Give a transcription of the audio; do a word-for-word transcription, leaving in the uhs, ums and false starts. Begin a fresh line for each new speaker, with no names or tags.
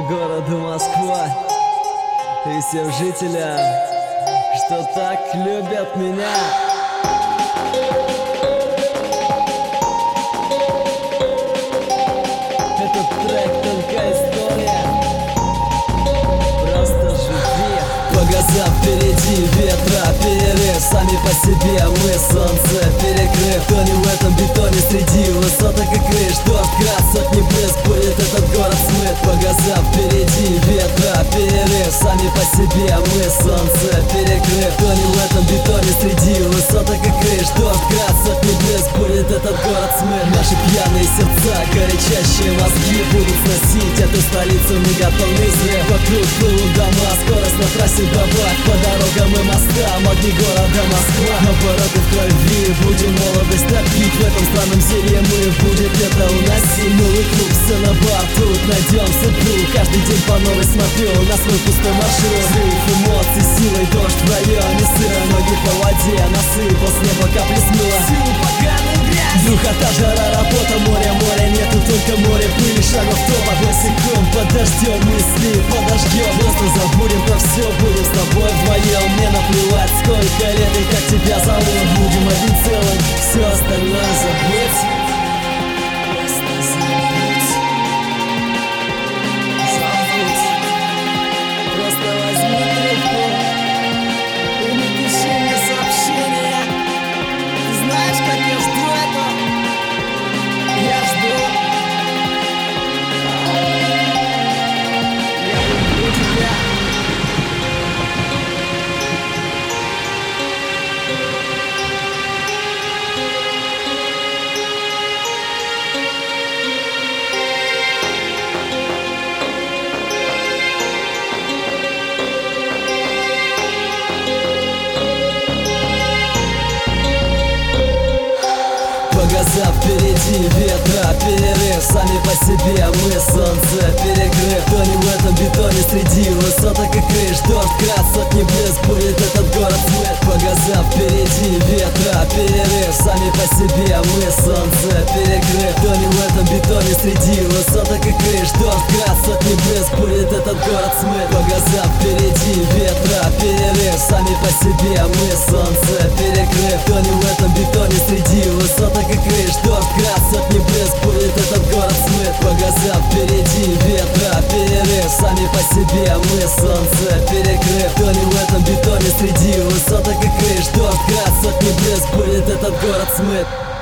городу Москва и всем жителям, что так любят меня. Этот трек только история, просто живи. Погаза впереди, ветра перерыв, сами по себе мы солнце перекрыв. Кто не в этом бетоне среди высоток и крыш, дождь, град, сотни брызг, будет этот город смыт. Погаза впереди, ветра перерыв, сами по себе мы солнце перекрыв. Кто не в этом бетоне среди высоток и крыш, дождь, град, сотни брызг, будет этот город смыт. Наши пьяные сердца, горячащие мозги будут сносить эту столицу неготовный взрыв. Вокруг плывут дома, скорость на трассе добавь, по дорогам и мостам огни города Москва. Обороты в крови, будем молодость топить, в этом странном зелье мы будет это уносить. Новый клуб, сцена, бар, тут найдем судьбу. Каждый день по новой смотрю на свой пустой маршрут. Взрыв эмоций, силой дождь в районе сыро, ноги по воде, насыпал с неба капли смыла. Всю поганую грязь, духота, жара, работа, море, море, нету только море, пыли, шагов топ, одной секунд под дождем, мысли подожгем. Просто забудем про все, будем с тобой вдвоем. Мне наплевать, сколько лет и как тебя зовут, будем одним целым, все остальное забыть. Просто забыть. Забыть. Просто возьми трубку и напиши мне сообщение. Ты знаешь, как я жду это? Я жду. Я люблю тебя. Погаза впереди, ветра перерыв, сами по себе мы солнце перекрыв. Кто не в этом бетоне среди высоток и крыш, дождь, град, сотни брызг, будет этот город смыт. Погаза впереди, ветра перерыв, сами по себе мы солнце перекрыв. Кто не в этом бетоне среди высоток и крыш, дождь, град, сотни брызг, будет этот город смыт. Погаза впереди, ветра перерыв, сами по себе мы солнце перекрыв. Кто не в этом бетоне среди высоток и крыш, дождь, град, сотни брызг, будет этот город смыт. Погаза впереди, ветра перерыв, сами по себе мы солнце перекрыв. Кто не в этом бетоне среди высоток и крыш, дождь, град, сотни брызг, будет этот город смыт.